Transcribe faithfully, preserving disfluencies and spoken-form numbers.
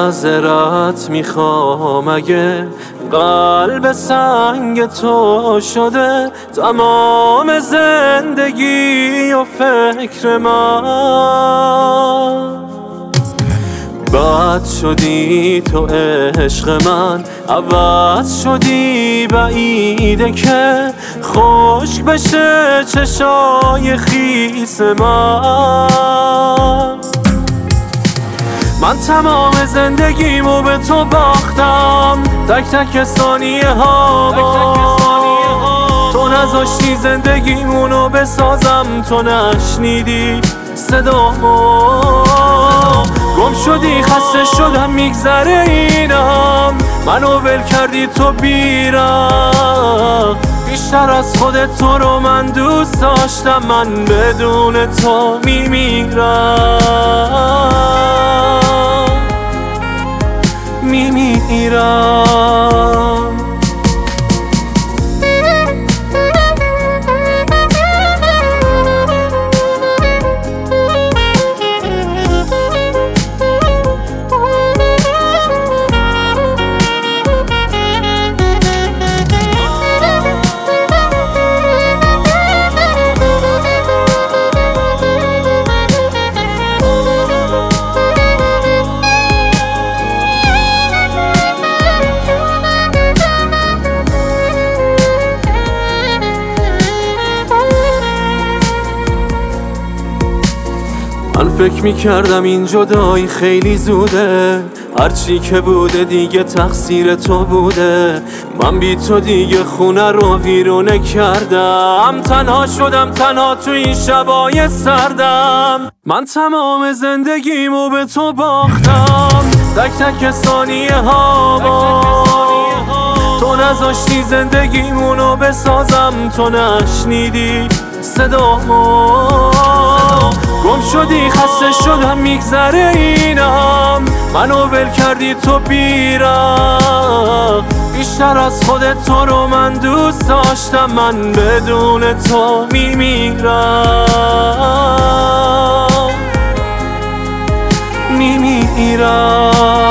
معذرت میخوام اگه قلب سنگ تو شده تمام زندگی و فکر من. بد شدی تو عشق من، عوض شدی بعیده که خشک بشه چشای خیس من. من تمام زندگیمو به تو باختم، تک تک ثانیه ها با تو نذاشتی زندگیمونو بسازم، تو نشنیدی صدامو. گم شدی خسته شدم میگذره اینم، منو ول کردی تو بیرم. بیشتر از خودت تو رو من دوست داشتم، من بدون تو میمیرم میمیرم. من فکر میکردم این جدایی خیلی زوده، هرچی که بوده دیگه تقصیر تو بوده. من بی تو دیگه خونه رو ویرونه کردم، تنها شدم تنها تو این شبای سردم. من تمام زندگیمو به تو باختم، تک تک ثانیه ها با تو نذاشتی زندگیمونو بسازم، تو نشنیدی صدامو. گم شدی خسته شدم میگذره اینم، منو ول کردی تو بیرم. بیشتر از خودت تو رو من دوست داشتم، من بدون تو میمیرم میمیرم.